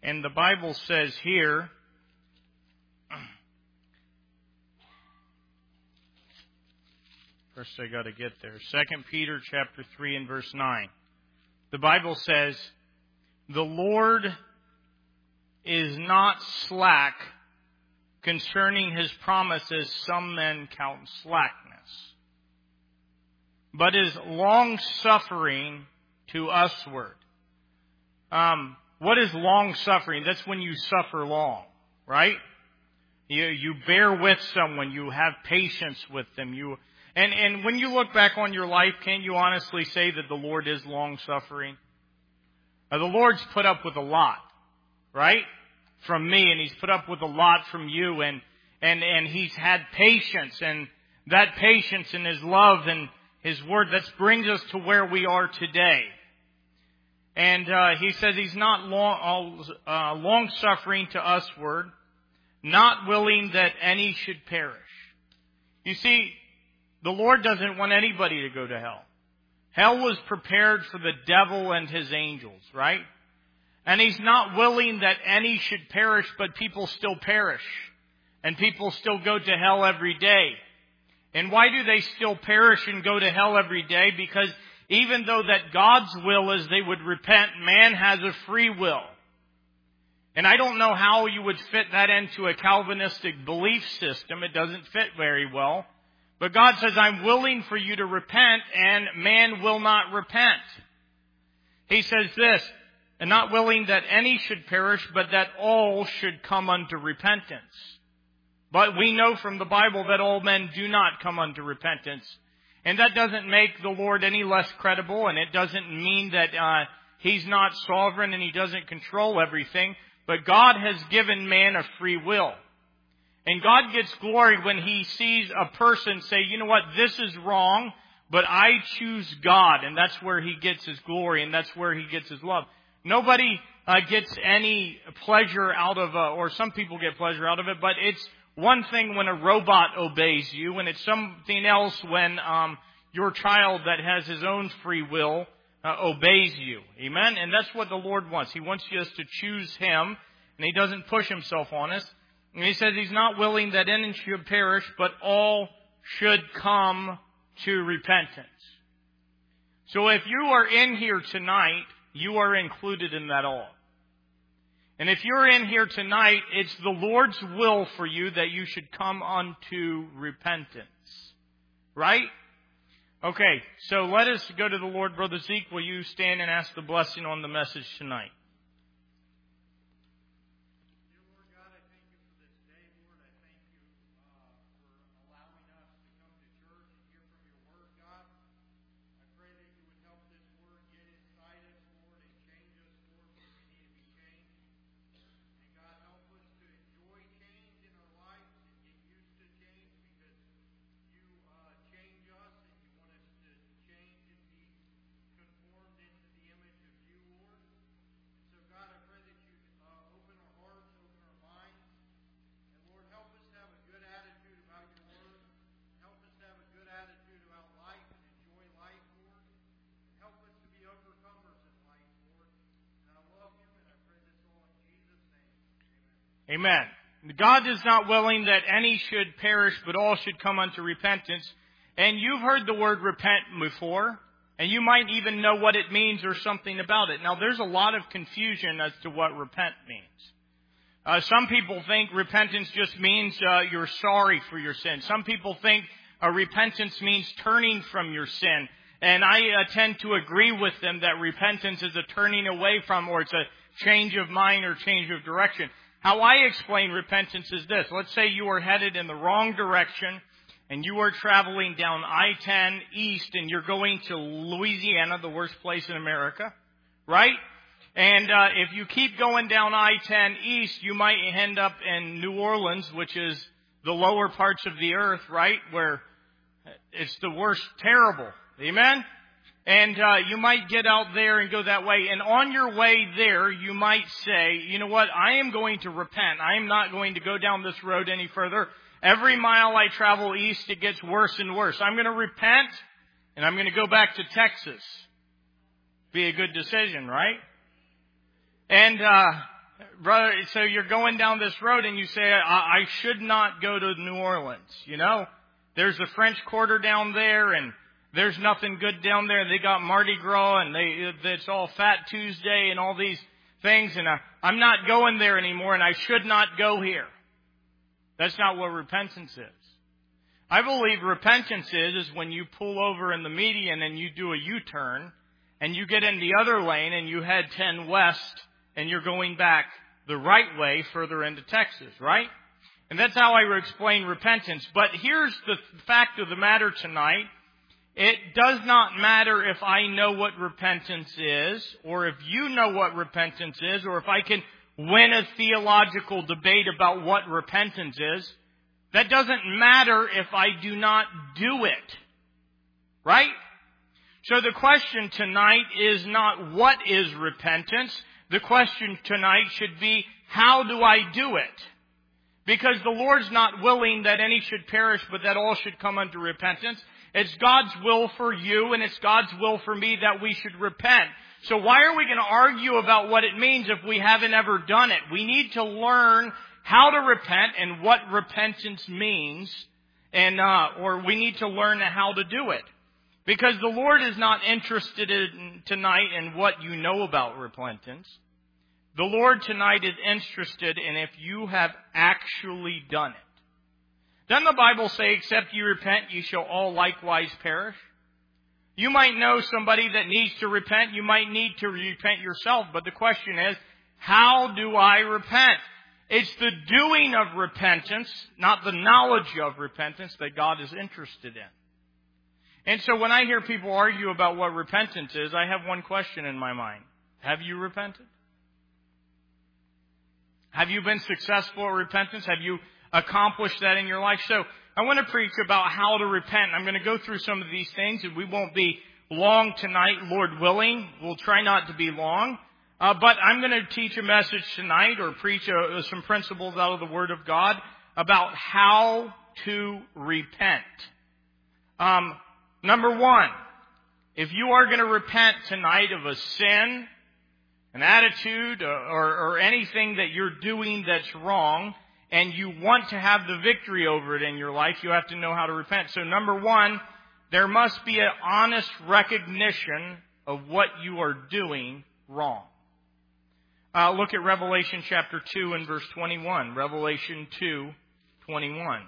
And the Bible says here, first I got to get there, 2 Peter chapter 3 and verse 9. The Bible says, "The Lord is not slack concerning His promises, some men count slackness, but is long-suffering to usward." What is long-suffering? That's when you suffer long, right? You bear with someone. You have patience with them. And when you look back on your life, can you honestly say that the Lord is long-suffering? The Lord's put up with a lot, right? From me, and He's put up with a lot from you, and He's had patience, and that patience and His love and His Word, that brings us to where we are today. And He says He's not long-suffering to usward, not willing that any should perish. You see, the Lord doesn't want anybody to go to hell. Hell was prepared for the devil and his angels, right? And He's not willing that any should perish, but people still perish. And people still go to hell every day. And why do they still perish and go to hell every day? Because even though that God's will is they would repent, man has a free will. And I don't know how you would fit that into a Calvinistic belief system. It doesn't fit very well. But God says, I'm willing for you to repent, and man will not repent. He says this, and not willing that any should perish, but that all should come unto repentance. But we know from the Bible that all men do not come unto repentance. And that doesn't make the Lord any less credible, and it doesn't mean that He's not sovereign and He doesn't control everything. But God has given man a free will. And God gets glory when He sees a person say, you know what, this is wrong, but I choose God. And that's where He gets His glory, and that's where He gets His love. Nobody gets any pleasure out of, or some people get pleasure out of it, but it's one thing when a robot obeys you, and it's something else when your child that has his own free will obeys you. Amen? And that's what the Lord wants. He wants us to choose Him, and He doesn't push Himself on us. And He says He's not willing that any should perish, but all should come to repentance. So if you are in here tonight, you are included in that all. And if you're in here tonight, it's the Lord's will for you that you should come unto repentance. Right? Okay, so let us go to the Lord. Brother Zeke, will you stand and ask the blessing on the message tonight? Amen. God is not willing that any should perish, but all should come unto repentance. And you've heard the word repent before, and you might even know what it means or something about it. Now, there's a lot of confusion as to what repent means. Some people think repentance just means you're sorry for your sin. Some people think repentance means turning from your sin. And I tend to agree with them that repentance is a turning away from, or it's a change of mind or change of direction. How I explain repentance is this. Let's say you are headed in the wrong direction and you are traveling down I-10 east and you're going to Louisiana, the worst place in America, right? And if you keep going down I-10 east, you might end up in New Orleans, which is the lower parts of the earth, right? Where it's the worst, terrible. Amen? And you might get out there and go that way. And on your way there, you might say, you know what, I am going to repent. I am not going to go down this road any further. Every mile I travel east, it gets worse and worse. I'm going to repent, and I'm going to go back to Texas. Be a good decision, right? And brother, so you're going down this road and you say, I should not go to New Orleans. You know, there's a French Quarter down there and there's nothing good down there. They got Mardi Gras and it's all Fat Tuesday and all these things. And I'm not going there anymore and I should not go here. That's not what repentance is. I believe repentance is when you pull over in the median and you do a U-turn and you get in the other lane and you head 10 west and you're going back the right way further into Texas, right? And that's how I would explain repentance. But here's the fact of the matter tonight. It does not matter if I know what repentance is, or if you know what repentance is, or if I can win a theological debate about what repentance is. That doesn't matter if I do not do it. Right? So the question tonight is not what is repentance. The question tonight should be, how do I do it? Because the Lord's not willing that any should perish, but that all should come unto repentance. It's God's will for you and it's God's will for me that we should repent. So why are we going to argue about what it means if we haven't ever done it? We need to learn how to repent and what repentance means, or we need to learn how to do it. Because the Lord is not interested tonight in what you know about repentance. The Lord tonight is interested in if you have actually done it. Doesn't the Bible say, except you repent, ye shall all likewise perish? You might know somebody that needs to repent. You might need to repent yourself. But the question is, how do I repent? It's the doing of repentance, not the knowledge of repentance, that God is interested in. And so when I hear people argue about what repentance is, I have one question in my mind. Have you repented? Have you been successful at repentance? Have you accomplished that in your life? So I want to preach about how to repent. I'm going to go through some of these things, and we won't be long tonight, Lord willing. We'll try not to be long. But I'm going to teach a message tonight, or preach some principles out of the Word of God about how to repent. Number one, if you are going to repent tonight of a sin, an attitude, or anything that you're doing that's wrong, and you want to have the victory over it in your life, you have to know how to repent. So number one, there must be an honest recognition of what you are doing wrong. Look at Revelation chapter 2 and verse 21. Revelation 2:21.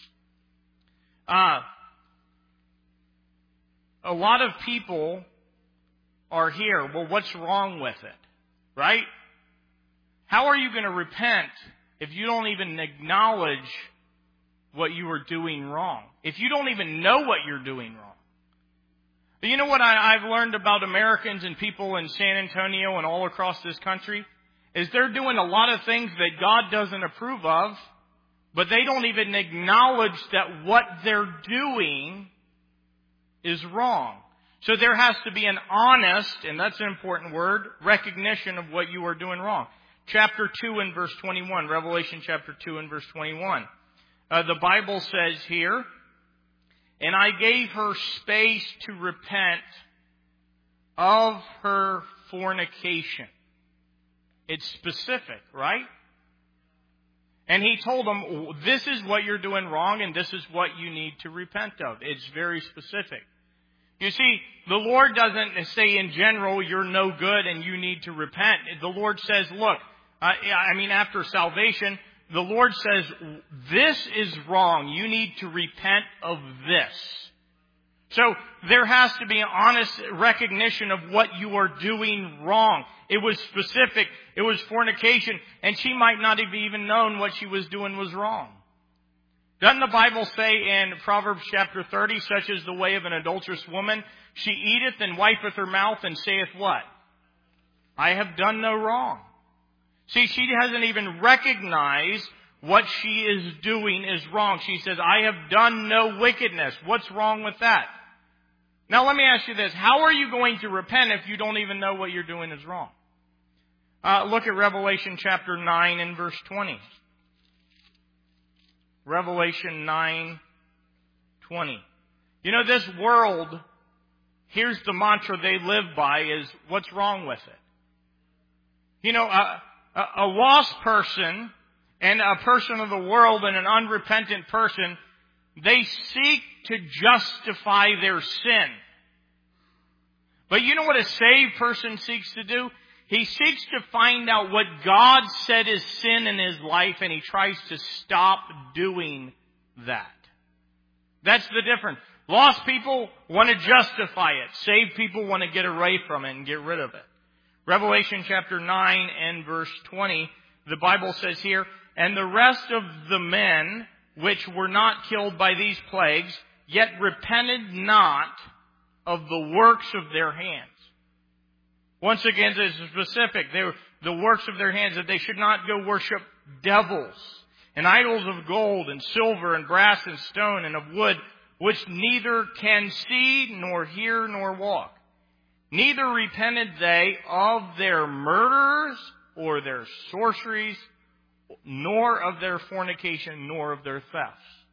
A lot of people are here. Well, what's wrong with it? Right? How are you going to repent if you don't even acknowledge what you are doing wrong? If you don't even know what you're doing wrong? But you know what I've learned about Americans and people in San Antonio and all across this country? Is they're doing a lot of things that God doesn't approve of, but they don't even acknowledge that what they're doing is wrong. So there has to be an honest, and that's an important word, recognition of what you are doing wrong. Chapter 2 and verse 21, Revelation chapter 2 and verse 21. The Bible says here, and I gave her space to repent of her fornication. It's specific, right? And he told them, this is what you're doing wrong and this is what you need to repent of. It's very specific. You see, the Lord doesn't say in general, you're no good and you need to repent. The Lord says, look, after salvation, the Lord says, this is wrong. You need to repent of this. So there has to be an honest recognition of what you are doing wrong. It was specific. It was fornication. And she might not have even known what she was doing was wrong. Doesn't the Bible say in Proverbs chapter 30, such is the way of an adulterous woman? She eateth and wipeth her mouth and saith what? I have done no wrong. See, she hasn't even recognized what she is doing is wrong. She says, I have done no wickedness. What's wrong with that? Now let me ask you this. How are you going to repent if you don't even know what you're doing is wrong? Look at Revelation chapter 9 and verse 20. Revelation 9:20. You know, this world, here's the mantra they live by is, what's wrong with it? You know, A lost person and a person of the world and an unrepentant person, they seek to justify their sin. But you know what a saved person seeks to do? He seeks to find out what God said is sin in his life, and he tries to stop doing that. That's the difference. Lost people want to justify it. Saved people want to get away from it and get rid of it. Revelation chapter 9 and verse 20, the Bible says here, "And the rest of the men which were not killed by these plagues, yet repented not of the works of their hands." Once again, this is specific. They were the works of their hands, that they should not go worship devils and idols of gold and silver and brass and stone and of wood, which neither can see nor hear nor walk. Neither repented they of their murders or their sorceries, nor of their fornication, nor of their thefts.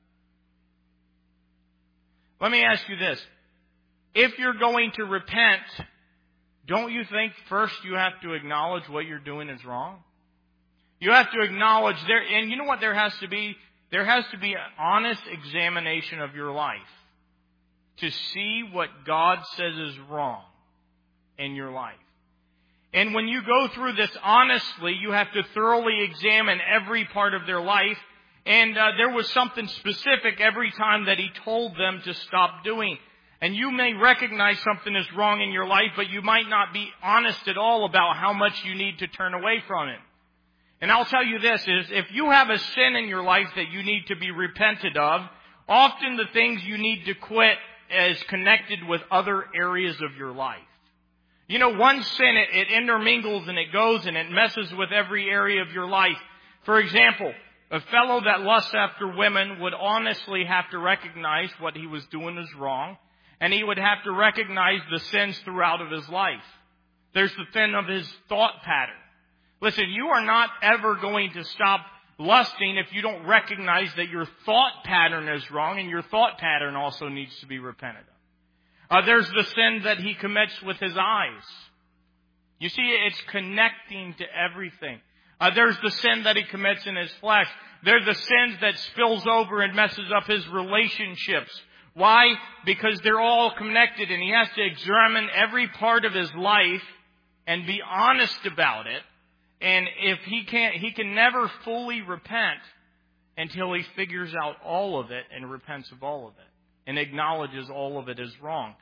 Let me ask you this. If you're going to repent, don't you think first you have to acknowledge what you're doing is wrong? You have to acknowledge there, and you know what there has to be? There has to be an honest examination of your life to see what God says is wrong in your life. And when you go through this honestly, you have to thoroughly examine every part of their life. And there was something specific every time that he told them to stop doing. And you may recognize something is wrong in your life, but you might not be honest at all about how much you need to turn away from it. And I'll tell you this, is if you have a sin in your life that you need to be repented of, often the things you need to quit is connected with other areas of your life. You know, one sin, it intermingles and it goes and it messes with every area of your life. For example, a fellow that lusts after women would honestly have to recognize what he was doing is wrong. And he would have to recognize the sins throughout of his life. There's the sin of his thought pattern. Listen, you are not ever going to stop lusting if you don't recognize that your thought pattern is wrong, and your thought pattern also needs to be repented of. There's the sin that he commits with his eyes. You see, it's connecting to everything. There's the sin that he commits in his flesh. There's the sins that spills over and messes up his relationships. Why? Because they're all connected, and he has to examine every part of his life and be honest about it. And if he can never fully repent until he figures out all of it and repents of all of it and acknowledges all of it as wrong.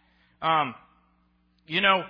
You know,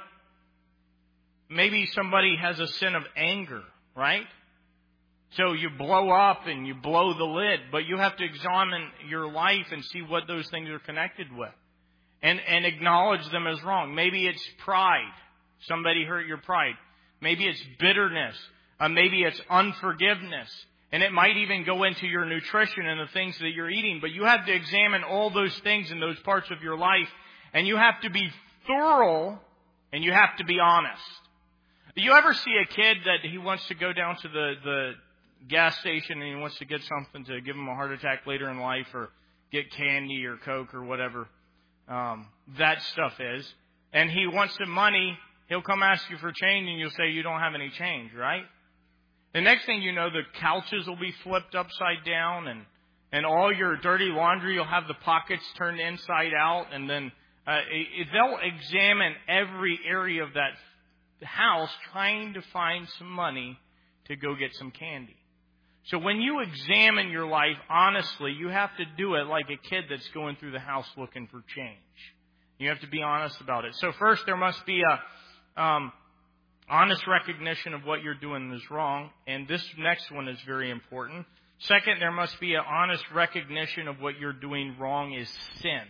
maybe somebody has a sin of anger, right? So you blow up and you blow the lid, but you have to examine your life and see what those things are connected with and acknowledge them as wrong. Maybe it's pride. Somebody hurt your pride. Maybe it's bitterness. Maybe it's unforgiveness. And it might even go into your nutrition and the things that you're eating. But you have to examine all those things in those parts of your life. And you have to be thorough and you have to be honest. You ever see a kid that he wants to go down to the gas station and he wants to get something to give him a heart attack later in life, or get candy or Coke or whatever that stuff is, and he wants some money, he'll come ask you for change and you'll say you don't have any change, right? The next thing you know, the couches will be flipped upside down and all your dirty laundry, you'll have the pockets turned inside out, and then they'll examine every area of that house trying to find some money to go get some candy. So when you examine your life honestly, you have to do it like a kid that's going through the house looking for change. You have to be honest about it. So first, there must be a honest recognition of what you're doing is wrong. And this next one is very important. Second, there must be an honest recognition of what you're doing wrong is sin.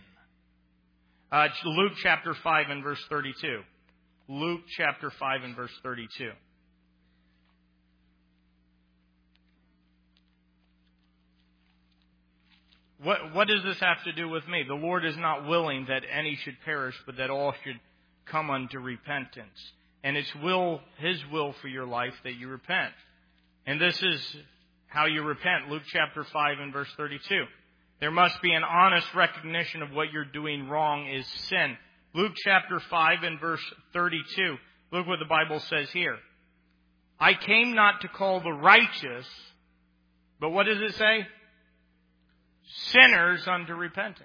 Luke chapter 5 and verse 32. Luke chapter 5 and verse 32. What does this have to do with me? The Lord is not willing that any should perish, but that all should come unto repentance. And it's His will for your life that you repent. And this is how you repent. Luke chapter 5 and verse 32. There must be an honest recognition of what you're doing wrong is sin. Luke chapter 5 and verse 32. Look what the Bible says here. I came not to call the righteous, but what does it say? Sinners unto repentance.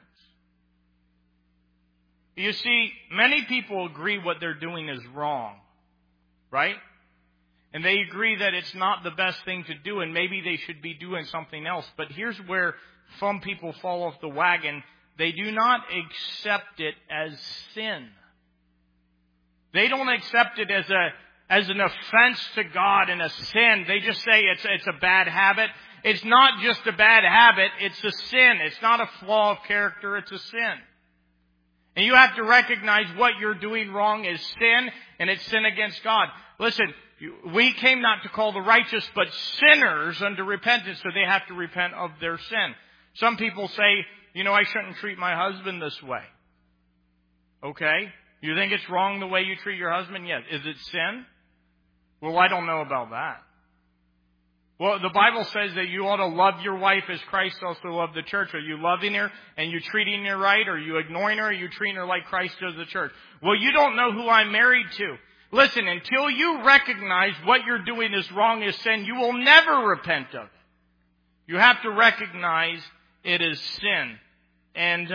You see, many people agree what they're doing is wrong, right? And they agree that it's not the best thing to do and maybe they should be doing something else. But here's where some people fall off the wagon. They do not accept it as sin. They don't accept it as an offense to God and a sin. They just say it's a bad habit. It's not just a bad habit, it's a sin. It's not a flaw of character, it's a sin. And you have to recognize what you're doing wrong is sin, and it's sin against God. Listen, we came not to call the righteous, but sinners unto repentance, so they have to repent of their sin. Some people say, I shouldn't treat my husband this way. Okay? You think it's wrong the way you treat your husband? Yes. Is it sin? Well, I don't know about that. Well, the Bible says that you ought to love your wife as Christ also loved the church. Are you loving her and you treating her right? Are you ignoring her? Or are you treating her like Christ does the church? Well, you don't know who I'm married to. Listen, until you recognize what you're doing is wrong is sin, you will never repent of it. You have to recognize it is sin. And,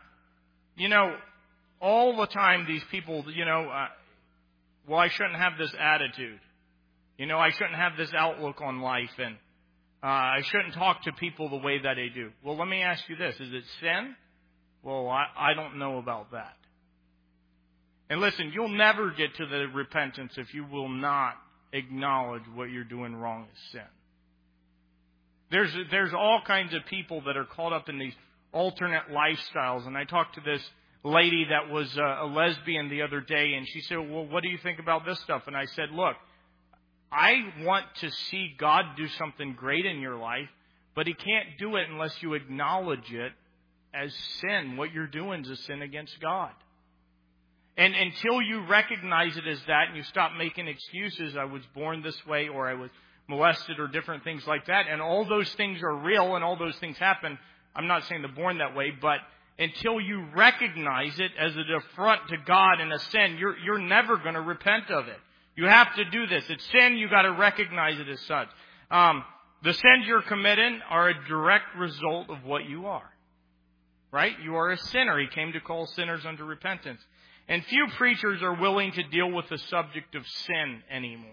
all the time these people, I shouldn't have this attitude. I shouldn't have this outlook on life, and I shouldn't talk to people the way that I do. Well, let me ask you this. Is it sin? Well, I don't know about that. And listen, you'll never get to the repentance if you will not acknowledge what you're doing wrong is sin. There's all kinds of people that are caught up in these alternate lifestyles. And I talked to this lady that was a lesbian the other day, and she said, well, what do you think about this stuff? And I said, look, I want to see God do something great in your life, but He can't do it unless you acknowledge it as sin. What you're doing is a sin against God. And until you recognize it as that and you stop making excuses, I was born this way or I was molested or different things like that, and all those things are real and all those things happen. I'm not saying they're born that way, but until you recognize it as an affront to God and a sin, you're never going to repent of it. You have to do this. It's sin. You got to recognize it as such. The sins you're committing are a direct result of what you are. Right? You are a sinner. He came to call sinners unto repentance. And few preachers are willing to deal with the subject of sin anymore.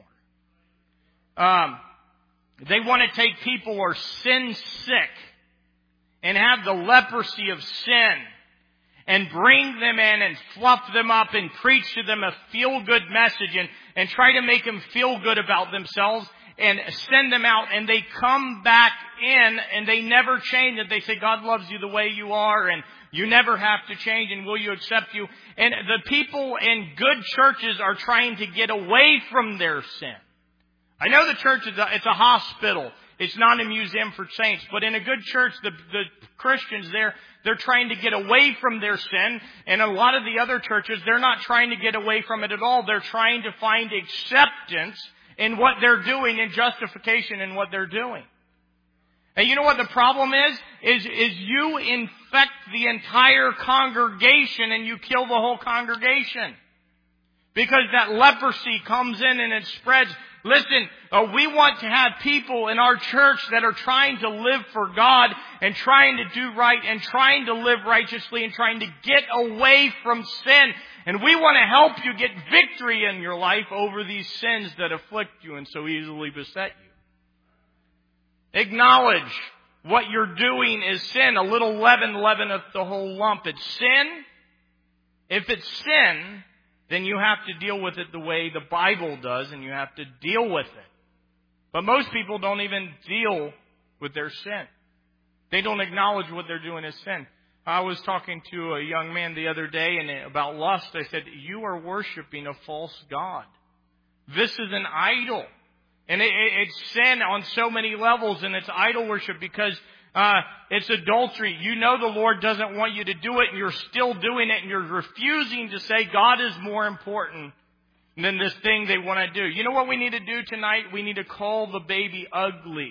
They want to take people who are sin sick and have the leprosy of sin and bring them in and fluff them up and preach to them a feel-good message and try to make them feel good about themselves and send them out, and they come back in and they never change it. They say, God loves you the way you are and you never have to change, and will you accept you? And the people in good churches are trying to get away from their sin. I know the church it's a hospital. It's not a museum for saints. But in a good church, the Christians they're trying to get away from their sin. And a lot of the other churches, they're not trying to get away from it at all. They're trying to find acceptance in what they're doing and justification in what they're doing. And you know what the problem is? Is you infect the entire congregation and you kill the whole congregation. Because that leprosy comes in and it spreads. Listen, we want to have people in our church that are trying to live for God and trying to do right and trying to live righteously and trying to get away from sin. And we want to help you get victory in your life over these sins that afflict you and so easily beset you. Acknowledge what you're doing is sin. A little leaven leaveneth the whole lump. It's sin. If it's sin, then you have to deal with it the way the Bible does, and you have to deal with it. But most people don't even deal with their sin. They don't acknowledge what they're doing is sin. I was talking to a young man the other day and about lust. I said, you are worshiping a false god. This is an idol. And it's sin on so many levels, and it's idol worship because it's adultery. You know the Lord doesn't want you to do it, and you're still doing it, and you're refusing to say God is more important than this thing they want to do. You know what we need to do tonight? We need to call the baby ugly.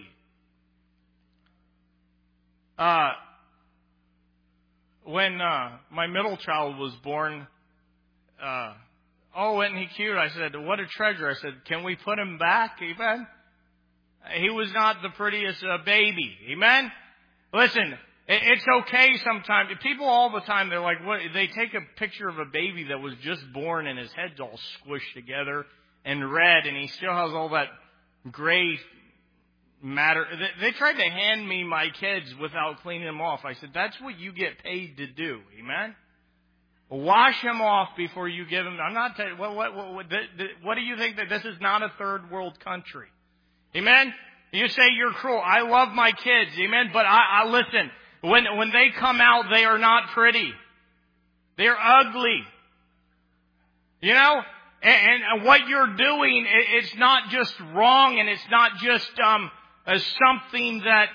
When my middle child was born, "Oh, isn't he cute?" I said, "What a treasure." I said, "Can we put him back?" Amen. He was not the prettiest baby. Amen. Listen, it's okay sometimes. People all the time, they're like, what? They take a picture of a baby that was just born and his head's all squished together and red, and he still has all that gray matter. They tried to hand me my kids without cleaning them off. I said, that's what you get paid to do. Amen. Wash them off before you give them. I'm not telling you, what do you think that this is not a third world country? Amen. You say you're cruel. I love my kids. Amen. But I listen. When they come out, they are not pretty. They're ugly. You know? And what you're doing, it's not just wrong, and it's not just something that,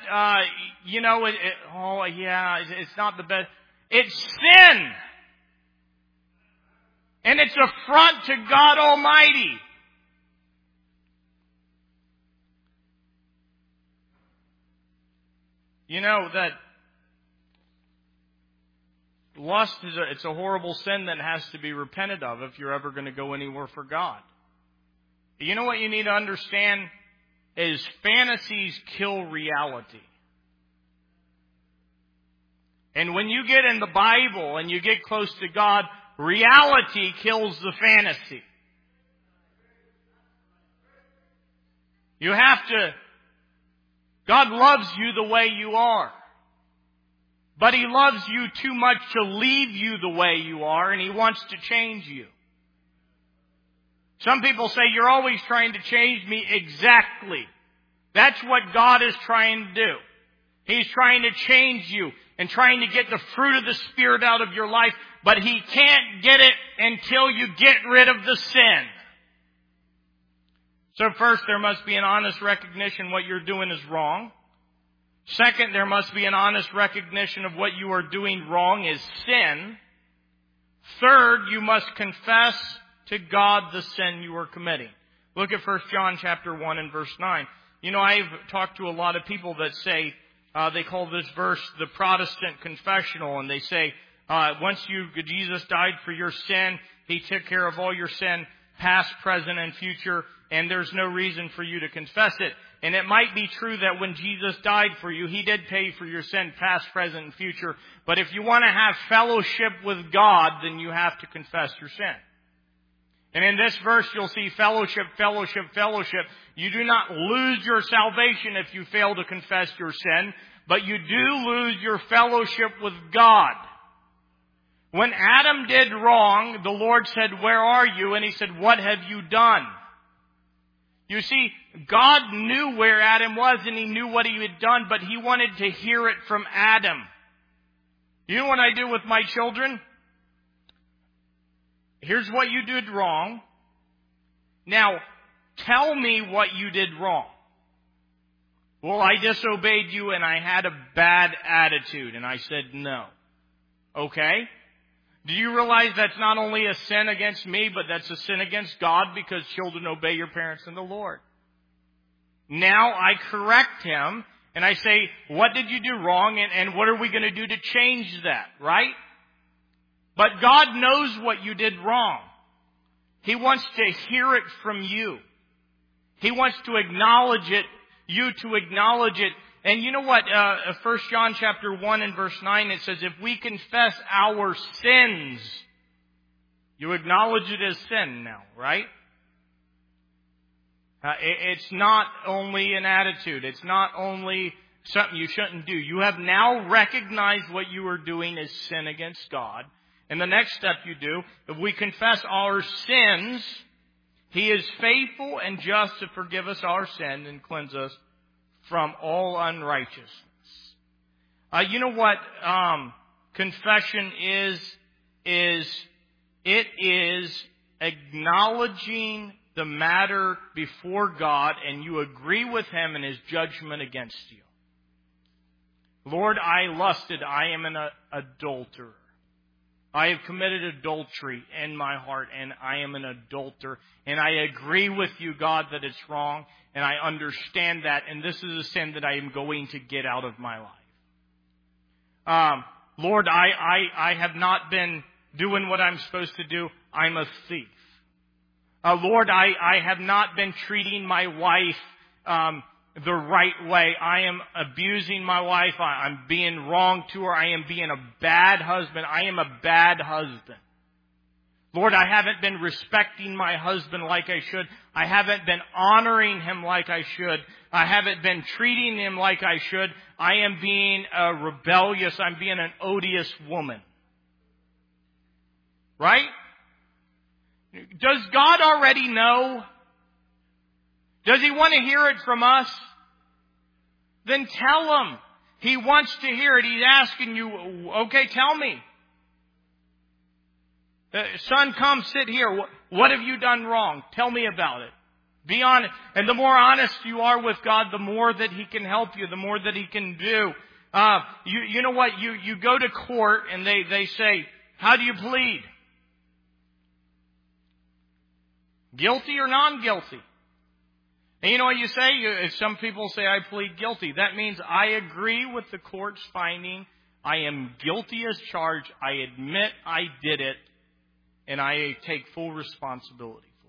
it's not the best. It's sin. And it's affront to God Almighty. You know that lust it's a horrible sin that has to be repented of if you're ever going to go anywhere for God. You know what you need to understand is fantasies kill reality. And when you get in the Bible and you get close to God, reality kills the fantasy. You have to. God loves you the way you are. But He loves you too much to leave you the way you are, and He wants to change you. Some people say, you're always trying to change me. Exactly. That's what God is trying to do. He's trying to change you and trying to get the fruit of the Spirit out of your life, but He can't get it until you get rid of the sin. So first, there must be an honest recognition what you're doing is wrong. Second, there must be an honest recognition of what you are doing wrong is sin. Third, you must confess to God the sin you are committing. Look at 1 John chapter 1 and verse 9. You know, I've talked to a lot of people that say, they call this verse the Protestant confessional, and they say, Jesus died for your sin, He took care of all your sin, past, present, and future, and there's no reason for you to confess it. And it might be true that when Jesus died for you, He did pay for your sin, past, present, and future. But if you want to have fellowship with God, then you have to confess your sin. And in this verse, you'll see fellowship, fellowship, fellowship. You do not lose your salvation if you fail to confess your sin, but you do lose your fellowship with God. When Adam did wrong, the Lord said, "Where are you?" And he said, "What have you done?" You see, God knew where Adam was and He knew what he had done, but He wanted to hear it from Adam. You know what I do with my children? Here's what you did wrong. Now, tell me what you did wrong. Well, I disobeyed you and I had a bad attitude. And I said, no. Okay. Do you realize that's not only a sin against me, but that's a sin against God, because children obey your parents in the Lord. Now I correct him and I say, what did you do wrong, and what are we going to do to change that, right? But God knows what you did wrong. He wants to hear it from you. He wants to acknowledge it, you to acknowledge it. And you know what? 1 John chapter 1 and verse 9, it says, if we confess our sins, you acknowledge it as sin now, right? It's not only an attitude. It's not only something you shouldn't do. You have now recognized what you are doing is sin against God. And the next step you do, if we confess our sins, He is faithful and just to forgive us our sin and cleanse us from all unrighteousness. You know what confession is it is acknowledging the matter before God, and you agree with Him in His judgment against you. Lord, I lusted. I am an adulterer. I have committed adultery in my heart, and I am an adulterer. And I agree with you, God, that it's wrong, and I understand that, and this is a sin that I am going to get out of my life. Lord, I have not been doing what I'm supposed to do. I'm a thief. Lord, I have not been treating my wife the right way. I am abusing my wife. I'm being wrong to her. I am being a bad husband. I am a bad husband. Lord, I haven't been respecting my husband like I should. I haven't been honoring him like I should. I haven't been treating him like I should. I am being rebellious. I'm being an odious woman. Right? Does God already know? Does He want to hear it from us? Then tell Him. He wants to hear it. He's asking you, okay, tell me. Son, come sit here. What have you done wrong? Tell me about it. Be honest. And the more honest you are with God, the more that He can help you, the more that He can do. You know what? You go to court and they say, how do you plead? Guilty or non-guilty? And you know what you say? Some people say, I plead guilty. That means I agree with the court's finding. I am guilty as charged. I admit I did it. And I take full responsibility for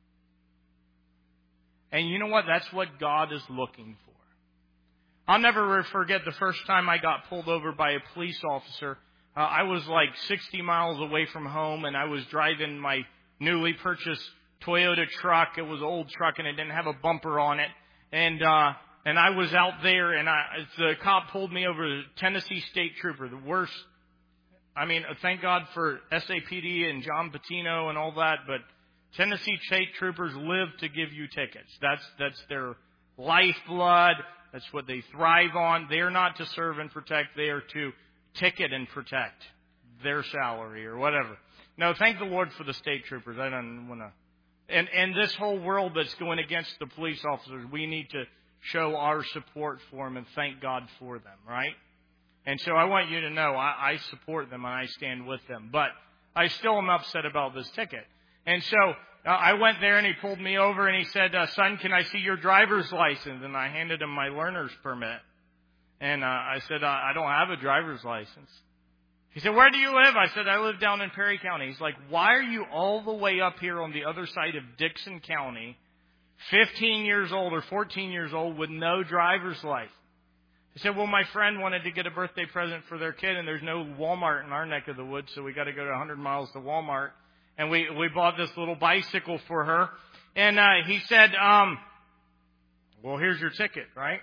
it. And you know what? That's what God is looking for. I'll never forget the first time I got pulled over by a police officer. I was like 60 miles away from home, and I was driving my newly purchased Toyota truck. It was an old truck, and it didn't have a bumper on it. And I was out there, and the cop pulled me over. The Tennessee State Trooper, the worst. I mean, thank God for SAPD and John Patino and all that, but Tennessee State Troopers live to give you tickets. That's their lifeblood. That's what they thrive on. They're not to serve and protect. They are to ticket and protect their salary or whatever. No, thank the Lord for the State Troopers. I don't want to. And this whole world that's going against the police officers, we need to show our support for them and thank God for them, right? And so I want you to know I support them and I stand with them. But I still am upset about this ticket. And so I went there and he pulled me over and he said, son, can I see your driver's license? And I handed him my learner's permit. And I said, I don't have a driver's license. He said, where do you live? I said, I live down in Perry County. He's like, why are you all the way up here on the other side of Dixon County, 15 years old or 14 years old with no driver's license? He said, well, my friend wanted to get a birthday present for their kid, and there's no Walmart in our neck of the woods, so we got to go to 100 miles to Walmart. And we bought this little bicycle for her. And he said, well, here's your ticket, right?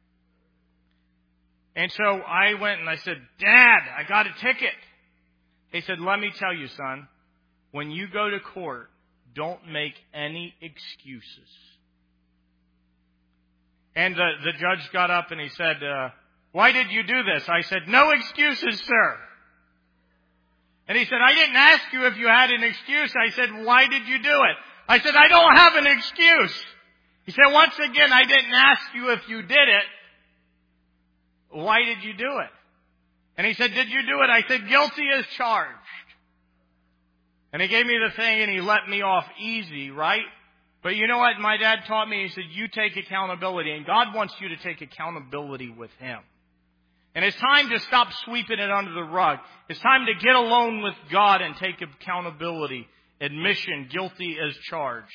And so I went and I said, Dad, I got a ticket. He said, let me tell you, son, when you go to court, don't make any excuses. And the judge got up and he said, why did you do this? I said, no excuses, sir. And he said, I didn't ask you if you had an excuse. I said, why did you do it? I said, I don't have an excuse. He said, once again, I didn't ask you if you did it. Why did you do it? And he said, did you do it? I said, guilty as charged. And he gave me the thing and he let me off easy, right? But you know what my dad taught me? He said, you take accountability. And God wants you to take accountability with Him. And it's time to stop sweeping it under the rug. It's time to get alone with God and take accountability. Admission, guilty as charged.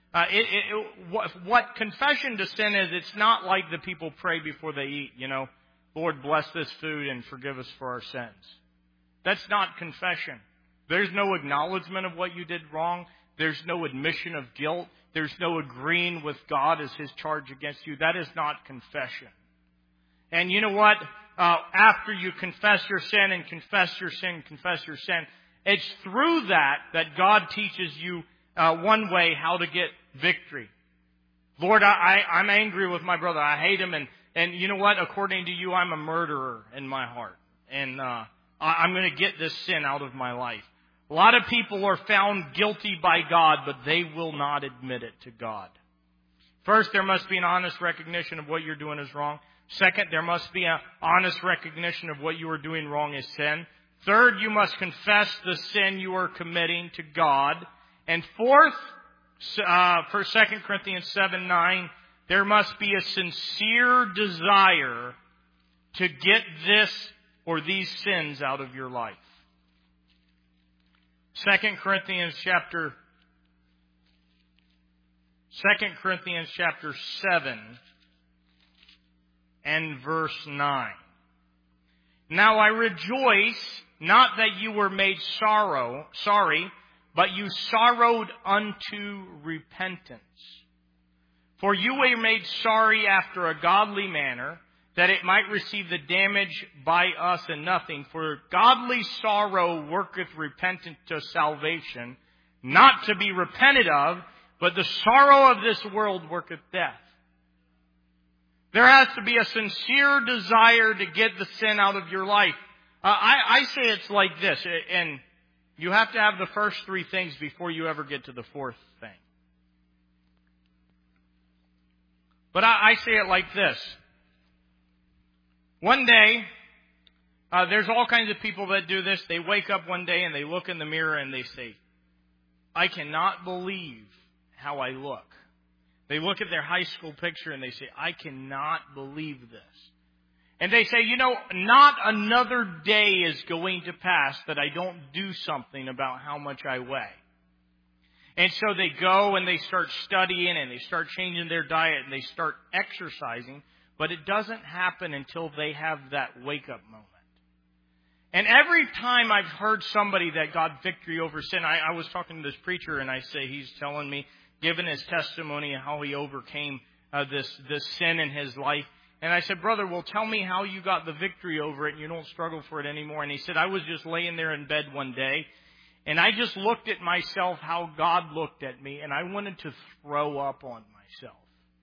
What confession to sin is, it's not like the people pray before they eat, you know. Lord, bless this food and forgive us for our sins. That's not confession. There's no acknowledgement of what you did wrong. There's no admission of guilt. There's no agreeing with God as His charge against you. That is not confession. And you know what? After you confess your sin and confess your sin, it's through that God teaches you one way how to get victory. Lord, I'm angry with my brother. I hate him. And you know what? According to you, I'm a murderer in my heart. And I'm going to get this sin out of my life. A lot of people are found guilty by God, but they will not admit it to God. First, there must be an honest recognition of what you're doing is wrong. Second, there must be an honest recognition of what you are doing wrong is sin. Third, you must confess the sin you are committing to God. And fourth, for 2 Corinthians 7:9, there must be a sincere desire to get this or these sins out of your life. 2 Corinthians chapter 2 Corinthians chapter 7 and verse 9. Now I rejoice, not that you were made sorry, but you sorrowed unto repentance. For you were made sorry after a godly manner, that it might receive the damage by us and nothing. For godly sorrow worketh repentance to salvation, not to be repented of, but the sorrow of this world worketh death. There has to be a sincere desire to get the sin out of your life. I say it's like this, and you have to have the first three things before you ever get to the fourth thing. But I say it like this. One day, there's all kinds of people that do this. They wake up one day and they look in the mirror and they say, I cannot believe how I look. They look at their high school picture and they say, I cannot believe this. And they say, not another day is going to pass that I don't do something about how much I weigh. And so they go and they start studying and they start changing their diet and they start exercising. But it doesn't happen until they have that wake-up moment. And every time I've heard somebody that got victory over sin, I was talking to this preacher and I say, he's telling me, given his testimony of how he overcame this sin in his life. And I said, brother, well, tell me how you got the victory over it and you don't struggle for it anymore. And he said, I was just laying there in bed one day and I just looked at myself how God looked at me and I wanted to throw up on myself.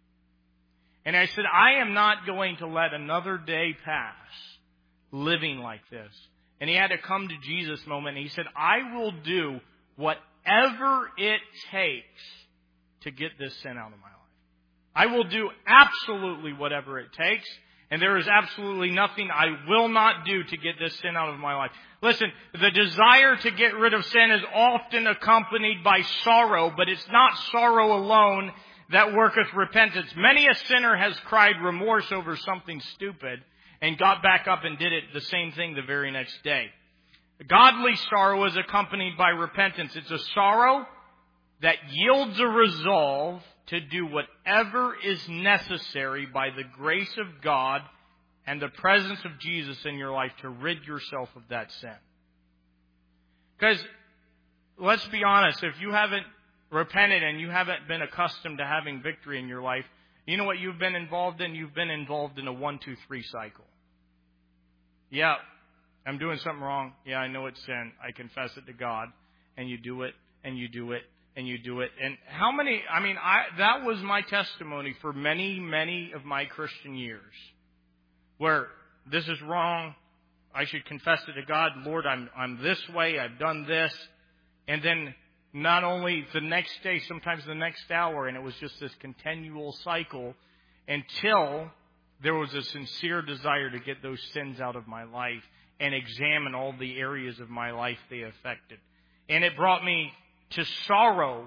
And I said, I am not going to let another day pass living like this. And he had to come to Jesus moment. And he said, I will do whatever it takes to get this sin out of my life. I will do absolutely whatever it takes. And there is absolutely nothing I will not do to get this sin out of my life. Listen, the desire to get rid of sin is often accompanied by sorrow, but it's not sorrow alone that worketh repentance. Many a sinner has cried remorse over something stupid and got back up and did it the same thing the very next day. Godly sorrow is accompanied by repentance. It's a sorrow that yields a resolve to do whatever is necessary by the grace of God and the presence of Jesus in your life to rid yourself of that sin. Because, let's be honest, if you haven't repented and you haven't been accustomed to having victory in your life, you know what you've been involved in? You've been involved in a 1, 2, 3 cycle. Yeah, I'm doing something wrong. Yeah, I know it's sin. I confess it to God. And you do it, and you do it, and you do it. And how many, that was my testimony for many, many of my Christian years. Where this is wrong. I should confess it to God. Lord, I'm this way. I've done this. And then not only the next day, sometimes the next hour. And it was just this continual cycle until there was a sincere desire to get those sins out of my life and examine all the areas of my life they affected. And it brought me to sorrow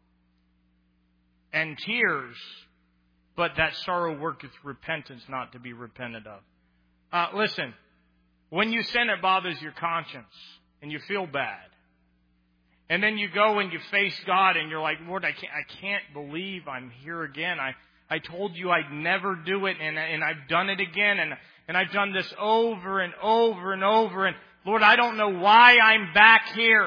and tears, but that sorrow worketh repentance not to be repented of. Listen, when you sin, it bothers your conscience and you feel bad. And then you go and you face God and you're like, Lord, I can't believe I'm here again. I told you I'd never do it, and I've done it again, and I've done this over and over and over, and Lord, I don't know why I'm back here.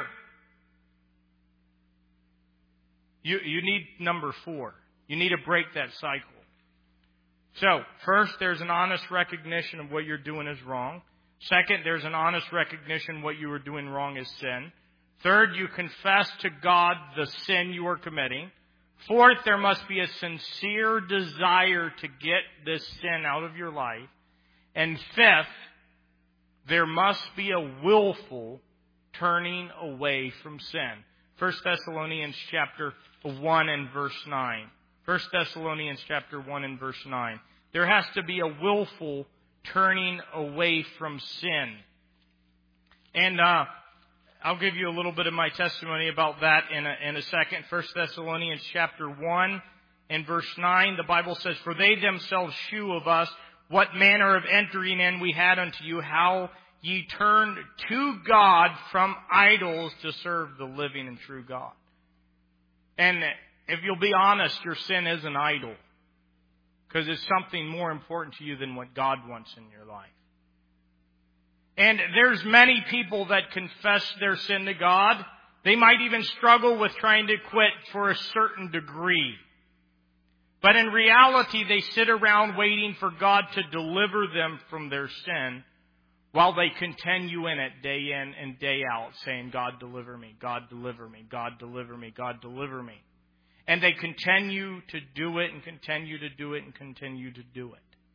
You need number 4. You need to break that cycle. So, first, there's an honest recognition of what you're doing is wrong. Second, there's an honest recognition what you are doing wrong is sin. Third, you confess to God the sin you are committing. Fourth, there must be a sincere desire to get this sin out of your life. And fifth, there must be a willful turning away from sin. 1 Thessalonians chapter 1 and verse 9. 1 Thessalonians chapter 1 and verse 9. There has to be a willful turning away from sin. And I'll give you a little bit of my testimony about that in a second. 1 Thessalonians chapter 1 and verse 9, the Bible says, For they themselves shew of us what manner of entering in we had unto you, how ye turned to God from idols to serve the living and true God. And if you'll be honest, your sin is an idol. Because it's something more important to you than what God wants in your life. And there's many people that confess their sin to God. They might even struggle with trying to quit for a certain degree. But in reality, they sit around waiting for God to deliver them from their sin while they continue in it day in and day out, saying, God, deliver me, God, deliver me, God, deliver me, God, deliver me. And they continue to do it and continue to do it and continue to do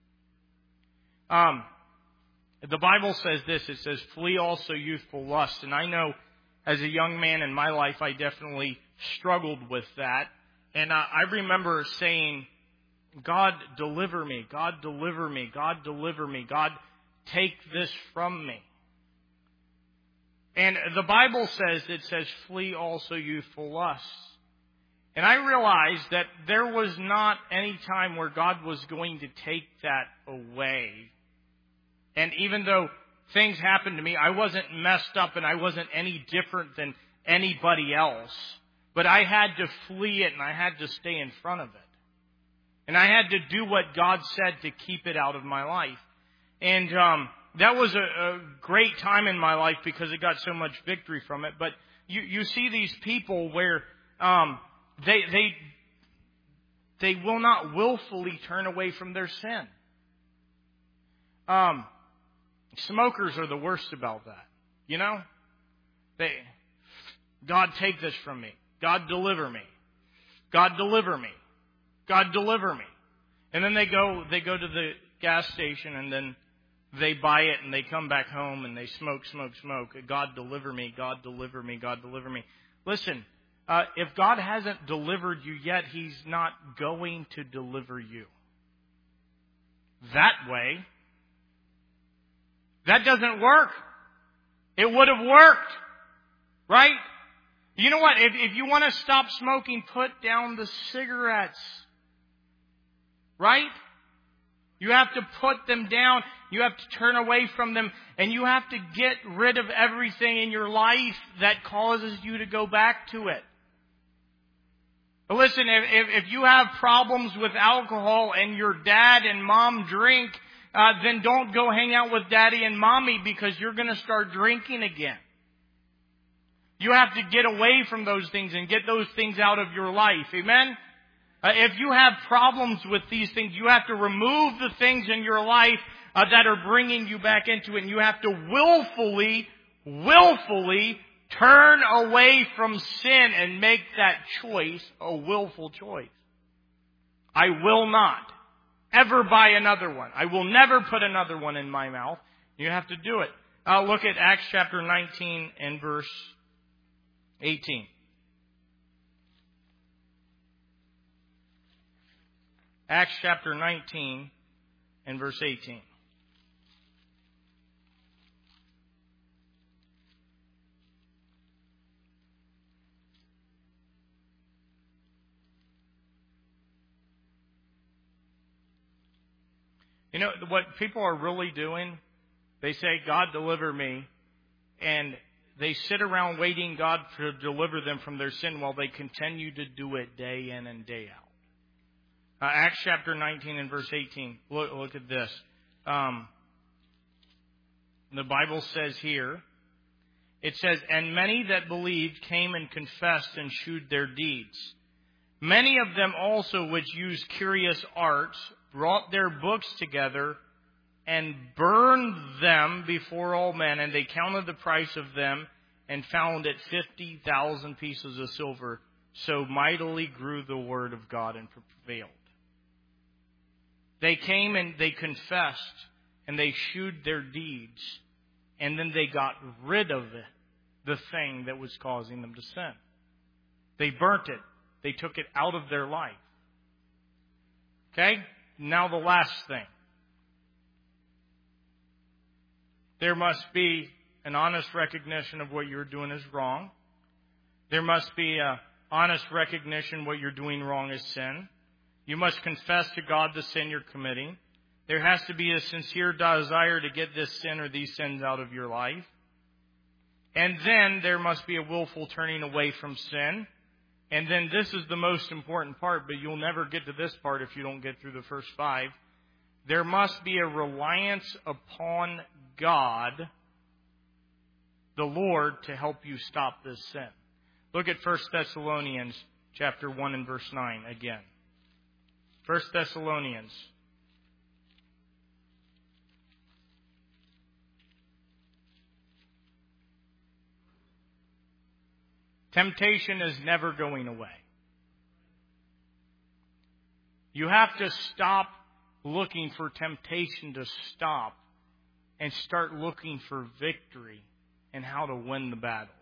it. The Bible says this, it says, flee also youthful lust. And I know as a young man in my life, I definitely struggled with that. And I remember saying, God, deliver me, God, deliver me, God, deliver me, God, take this from me. And the Bible says, it says, flee also youthful lusts. And I realized that there was not any time where God was going to take that away. And even though things happened to me, I wasn't messed up and I wasn't any different than anybody else. But I had to flee it and I had to stay in front of it. And I had to do what God said to keep it out of my life. And that was a great time in my life because it got so much victory from it. But you see these people where they will not willfully turn away from their sin. Smokers are the worst about that. You know? God, take this from me. God, deliver me. God, deliver me. God, deliver me. And then they go to the gas station and then they buy it and they come back home and they smoke. God, deliver me. God, deliver me. God, deliver me. Listen, if God hasn't delivered you yet, He's not going to deliver you. That way. That doesn't work. It would have worked. Right? You know what? If you want to stop smoking, put down the cigarettes. Right? You have to put them down. You have to turn away from them. And you have to get rid of everything in your life that causes you to go back to it. But listen, if you have problems with alcohol and your dad and mom drink, then don't go hang out with daddy and mommy because you're going to start drinking again. You have to get away from those things and get those things out of your life. Amen? If you have problems with these things, you have to remove the things in your life that are bringing you back into it. And you have to willfully turn away from sin and make that choice a willful choice. I will not ever buy another one. I will never put another one in my mouth. You have to do it. Look at Acts chapter 19 and verse 18. Acts chapter 19 and verse 18. You know, what people are really doing, they say, God, deliver me, and they sit around waiting God to deliver them from their sin while they continue to do it day in and day out. Acts chapter 19 and verse 18. Look at this. The Bible says here, it says, and many that believed came and confessed and shewed their deeds. Many of them also which used curious arts brought their books together and burned them before all men, and they counted the price of them and found it 50,000 pieces of silver. So mightily grew the word of God and prevailed. They came and they confessed and they shewed their deeds, and then they got rid of it, the thing that was causing them to sin. They burnt it. They took it out of their life. Okay? Now the last thing. There must be an honest recognition of what you're doing is wrong. There must be an honest recognition what you're doing wrong is sin. You must confess to God the sin you're committing. There has to be a sincere desire to get this sin or these sins out of your life. And then there must be a willful turning away from sin. And then this is the most important part, but you'll never get to this part if you don't get through the first 5. There must be a reliance upon God, the Lord, to help you stop this sin. Look at 1 Thessalonians chapter 1 and verse 9 again. 1 Thessalonians. Temptation is never going away. You have to stop looking for temptation to stop and start looking for victory and how to win the battles.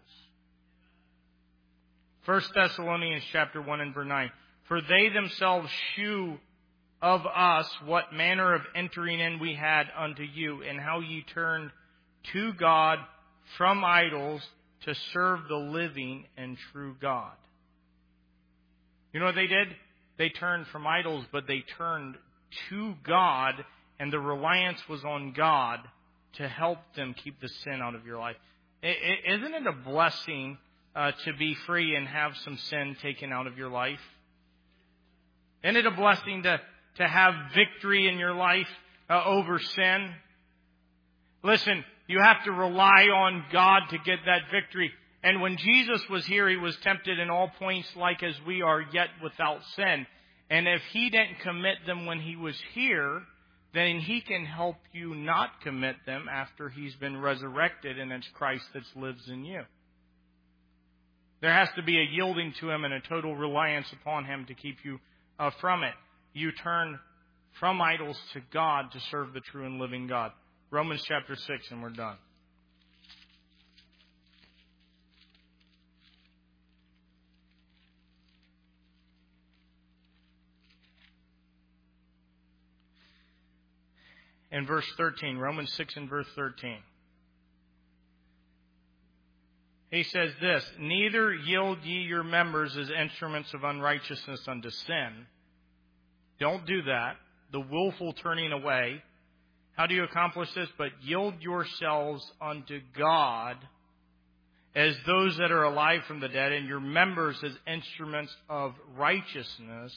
1 Thessalonians chapter 1 and verse 9. For they themselves shew of us what manner of entering in we had unto you, and how ye turned to God from idols to serve the living and true God. You know what they did? They turned from idols, but they turned to God, and the reliance was on God to help them keep the sin out of your life. Isn't it a blessing to be free and have some sin taken out of your life? Isn't it a blessing to have victory in your life over sin? Listen, you have to rely on God to get that victory. And when Jesus was here, He was tempted in all points like as we are, yet without sin. And if He didn't commit them when He was here, then He can help you not commit them after He's been resurrected and it's Christ that lives in you. There has to be a yielding to Him and a total reliance upon Him to keep you from it. You turn from idols to God to serve the true and living God. Romans chapter 6, and we're done. In verse 13, Romans 6 and verse 13. He says this, neither yield ye your members as instruments of unrighteousness unto sin. Don't do that. The willful turning away. How do you accomplish this? But yield yourselves unto God as those that are alive from the dead, and your members as instruments of righteousness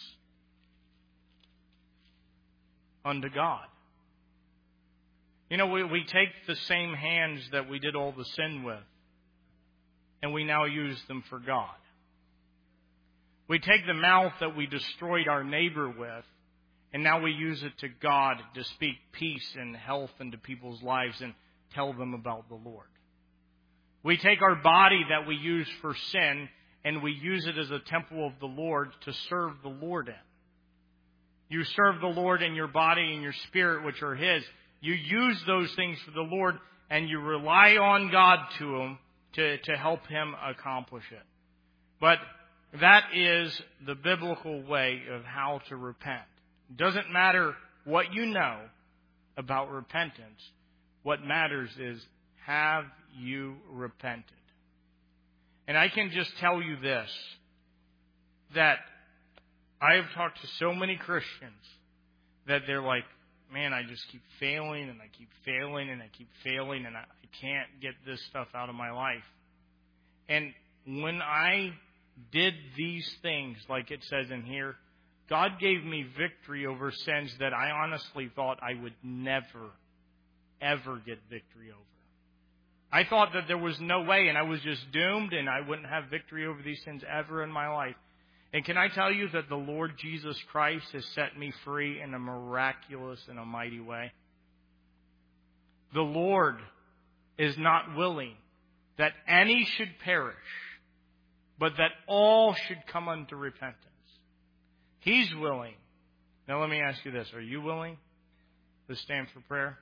unto God. You know, we take the same hands that we did all the sin with, and we now use them for God. We take the mouth that we destroyed our neighbor with, and now we use it to God to speak peace and health into people's lives and tell them about the Lord. We take our body that we use for sin, and we use it as a temple of the Lord to serve the Lord in. You serve the Lord in your body and your spirit, which are His. You use those things for the Lord, and you rely on God to help Him accomplish it. But that is the biblical way of how to repent. It doesn't matter what you know about repentance. What matters is, have you repented? And I can just tell you this, that I have talked to so many Christians that they're like, man, I just keep failing and I keep failing and I keep failing and I can't get this stuff out of my life. And when I did these things, like it says in here, God gave me victory over sins that I honestly thought I would never, ever get victory over. I thought that there was no way and I was just doomed and I wouldn't have victory over these sins ever in my life. And can I tell you that the Lord Jesus Christ has set me free in a miraculous and a mighty way? The Lord is not willing that any should perish, but that all should come unto repentance. He's willing. Now let me ask you this. Are you willing to stand for prayer?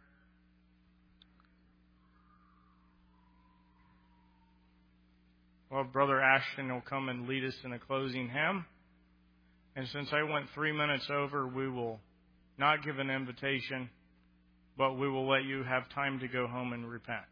Well, Brother Ashton will come and lead us in a closing hymn. And since I went 3 minutes over, we will not give an invitation, but we will let you have time to go home and repent.